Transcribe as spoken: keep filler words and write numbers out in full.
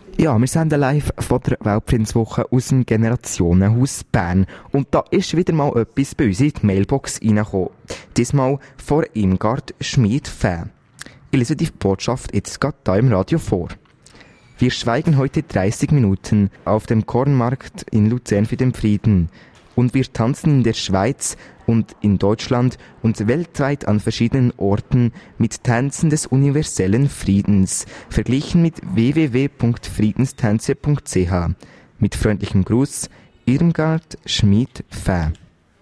Ja, wir sind live von der Weltfriedenswoche aus dem Generationenhaus Bern. Und da ist wieder mal etwas bei uns in die Mailbox reingekommen. Diesmal von Irmgard Schmid-Fäh. Ich lese die Botschaft jetzt gerade hier im Radio vor. Wir schweigen heute dreißig Minuten auf dem Kornmarkt in Luzern für den Frieden. Und wir tanzen in der Schweiz und in Deutschland und weltweit an verschiedenen Orten mit Tänzen des universellen Friedens, verglichen mit w w w punkt friedenstänze punkt c h. Mit freundlichem Gruß, Irmgard Schmid-Fäh.